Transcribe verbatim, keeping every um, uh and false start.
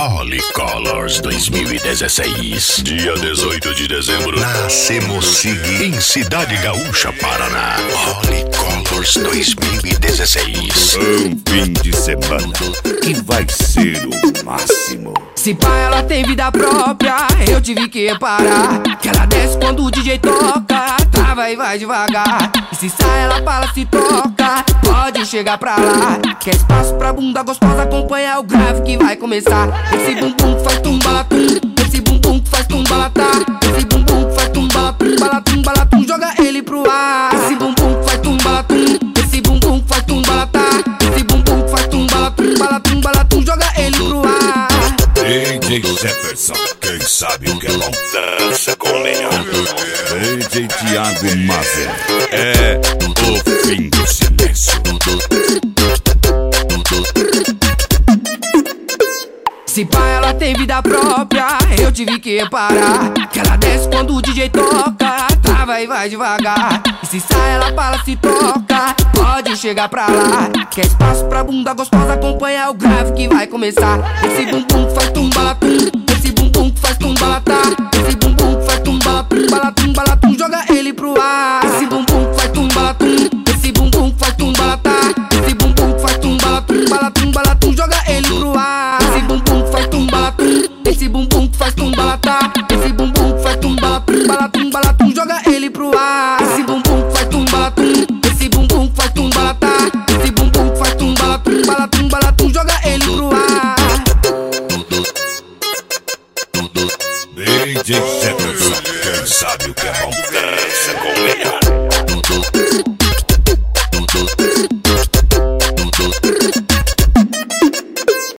Holy Colors dois mil e dezesseis, dia dezoito de dezembro, na Semocig, em Cidade Gaúcha, Paraná. Holy Colors dois mil e dezesseis. Um fim de semana que vai ser o máximo. Se pá, ela tem vida própria, eu tive que reparar que ela desce quando o D J toca, trava e vai devagar. E se sai, ela fala, se toca, pode chegar pra lá. Quer espaço pra bunda gostosa, acompanha o grave que vai começar. Esse bumbum que faz tumbalatum, esse bumbum que faz tumbalatá, esse bumbum que faz tumbalatum, balatum, balatum, joga ele pro ar. Esse bumbum que faz tumbalatum, esse bumbum que faz tumbalatá, esse bumbum que faz tumbalatum, balatum, balatum, joga ele pro ar. D J Jefferson, quem sabe o que é bom, dança com o melhor. D J Thiago Mazer, é o fim do silêncio. Se pá, ela tem vida própria, eu tive que reparar que ela desce quando o D J toca, trava e vai devagar. E se sai, ela fala, se toca, pode chegar pra lá. Quer espaço pra bunda gostosa, acompanha o grave que vai começar. Esse bumbum que faz tumbalatum, esse bumbum que faz tumbalatá, esse bumbum que faz tumbalatum, balatum, balatum, joga ele pro ar.